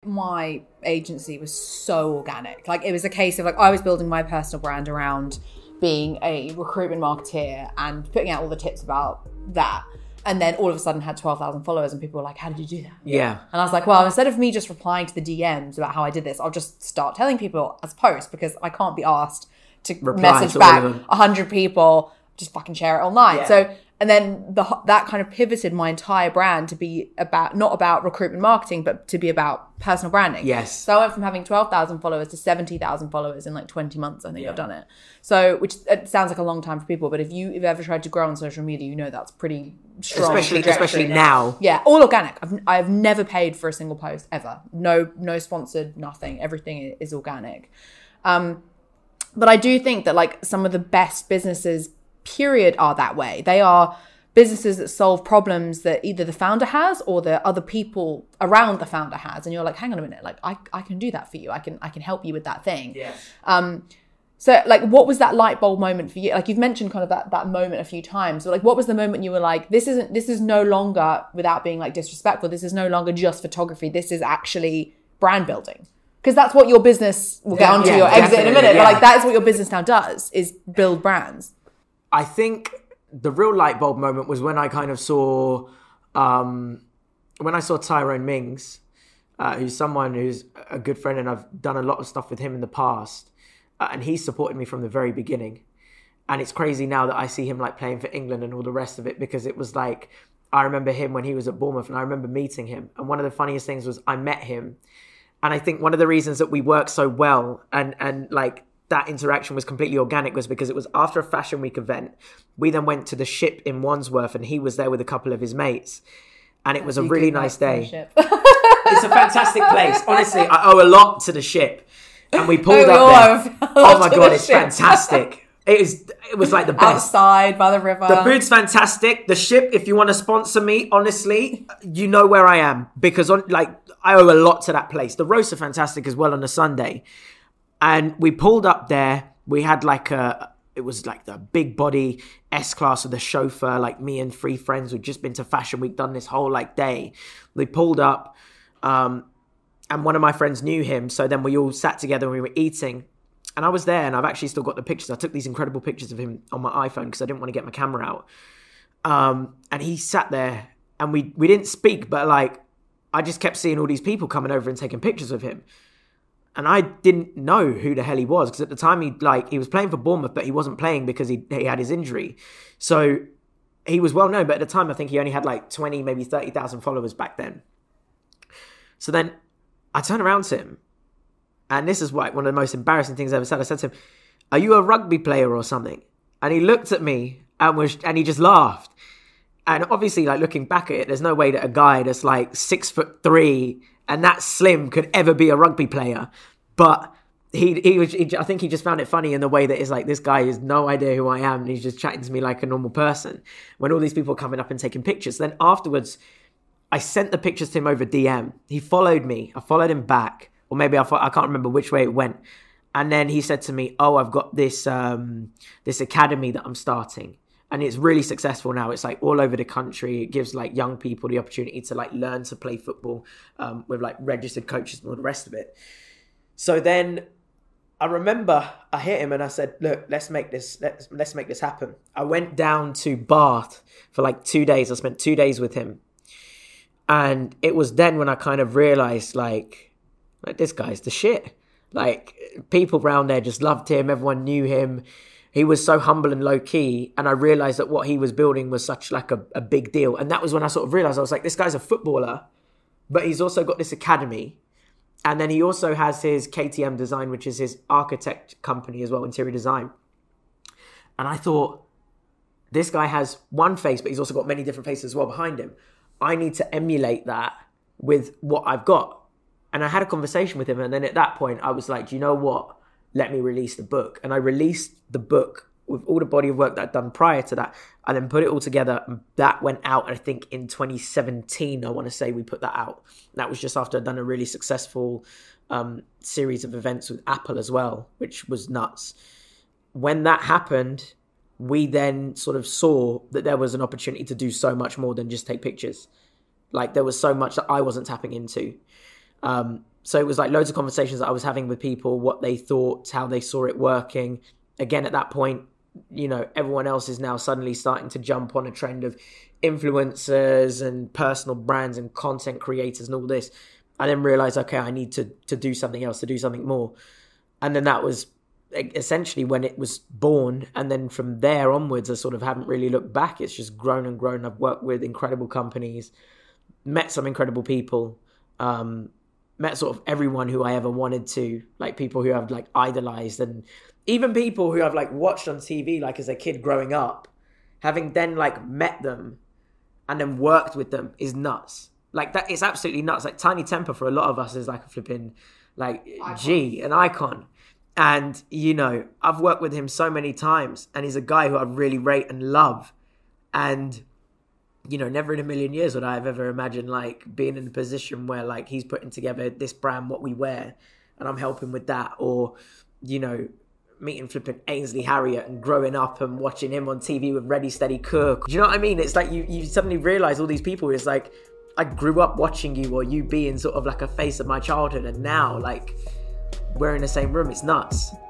my agency was so organic. Like, it was a case of like, I was building my personal brand around being a recruitment marketeer and putting out all the tips about that. And then all of a sudden had 12,000 followers and people were like, how did you do that? Yeah. And I was like, well, instead of me just replying to the DMs about how I did this, I'll just start telling people as posts, because I can't be asked to message back 100 people, just fucking share it online. Yeah. So, and then that kind of pivoted my entire brand to be about, not about recruitment marketing, but to be about personal branding. Yes. So I went from having 12,000 followers to 70,000 followers in like 20 months, I think I've done it. So, which it sounds like a long time for people, but if you've ever tried to grow on social media, you know that's pretty strong. Especially now. Yeah, all organic. I've never paid for a single post ever. No sponsored, nothing. Everything is organic. But I do think that like some of the best businesses, period, are that way. They are businesses that solve problems that either the founder has or the other people around the founder has, and you're like, hang on a minute, like I can do that for you. I can help you with that thing. Yeah. So like, what was that light bulb moment for you? Like, you've mentioned kind of that moment a few times, but like, what was the moment you were like, this is no longer, without being like disrespectful, this is no longer just photography. This is actually brand building. Because that's what your business, we'll get onto your exit in a minute, but like, that is what your business now does, is build brands. I think the real light bulb moment was when I kind of saw, Tyrone Mings, who's someone who's a good friend, and I've done a lot of stuff with him in the past. And he supported me from the very beginning. And it's crazy now that I see him like playing for England and all the rest of it, because it was like, I remember him when he was at Bournemouth, and I remember meeting him. And one of the funniest things was I met him. And I think one of the reasons that we worked so well and like that interaction was completely organic was because it was after a Fashion Week event. We then went to the Ship in Wandsworth, and he was there with a couple of his mates. And it was a really nice day. It's a fantastic place. Honestly, I owe a lot to the Ship. And we pulled up there. Oh my God, it's fantastic. It was like the best. Outside by the river. The food's fantastic. The Ship, if you want to sponsor me, honestly, you know where I am, because I owe a lot to that place. The roasts are fantastic as well on a Sunday. And we pulled up there. We had it was like the big body S-Class with the chauffeur, like me and 3 friends who'd just been to Fashion Week, done this whole like day. We pulled up, and one of my friends knew him. So then we all sat together and we were eating. And I was there, and I've actually still got the pictures. I took these incredible pictures of him on my iPhone because I didn't want to get my camera out. And he sat there, and we didn't speak, but like, I just kept seeing all these people coming over and taking pictures of him. And I didn't know who the hell he was, because at the time he was playing for Bournemouth, but he wasn't playing because he had his injury. So he was well known, but at the time I think he only had like 20, maybe 30,000 followers back then. So then I turned around to him, and this is like one of the most embarrassing things I ever said. I said to him, "Are you a rugby player or something?" And he looked at me and he just laughed. And obviously, like, looking back at it, there's no way that a guy that's like 6'3" and that slim could ever be a rugby player. But I think he just found it funny in the way that it's like, this guy has no idea who I am, and he's just chatting to me like a normal person. When all these people are coming up and taking pictures. Then afterwards, I sent the pictures to him over DM. He followed me. I followed him back. Or maybe I can't remember which way it went. And then he said to me, "Oh, I've got this this academy that I'm starting. And it's really successful now. It's like all over the country. It gives like young people the opportunity to like learn to play football with like registered coaches and all the rest of it." So then I remember I hit him and I said, "Look, let's make this happen." I went down to Bath for like 2 days. I spent 2 days with him. And it was then when I kind of realized like this guy's the shit. Like, people around there just loved him. Everyone knew him. He was so humble and low key. And I realized that what he was building was such like a big deal. And that was when I sort of realized, I was like, this guy's a footballer, but he's also got this academy. And then he also has his KTM Design, which is his architect company as well, interior design. And I thought, this guy has one face, but he's also got many different faces as well behind him. I need to emulate that with what I've got. And I had a conversation with him. And then at that point, I was like, do you know what? Let me release the book. And I released the book with all the body of work that I'd done prior to that. And then put it all together. And that went out, I think, in 2017, I want to say we put that out. That was just after I'd done a really successful series of events with Apple as well, which was nuts. When that happened, we then sort of saw that there was an opportunity to do so much more than just take pictures. Like, there was so much that I wasn't tapping into. So it was like loads of conversations that I was having with people, what they thought, how they saw it working. Again, at that point, everyone else is now suddenly starting to jump on a trend of influencers and personal brands and content creators and all this. I then realized, okay, I need to do something else, to do something more. And then that was essentially when it was born. And then from there onwards, I sort of haven't really looked back. It's just grown and grown. I've worked with incredible companies, met some incredible people, met sort of everyone who I ever wanted to, like people who I've like idolized, and even people who I've like watched on TV, like as a kid growing up, having then like met them and then worked with them is nuts. Like that, it's absolutely nuts. Like Tiny Temper for a lot of us is like a flipping like an icon. And, I've worked with him so many times, and he's a guy who I really rate and love. And, never in a million years would I have ever imagined like being in a position where like he's putting together this brand, what we wear, and I'm helping with that. Or, meeting flipping Ainsley Harriott and growing up and watching him on TV with Ready Steady Cook. Do you know what I mean? It's like you suddenly realize all these people, it's like I grew up watching you, or you being sort of like a face of my childhood, and now like we're in the same room. It's nuts.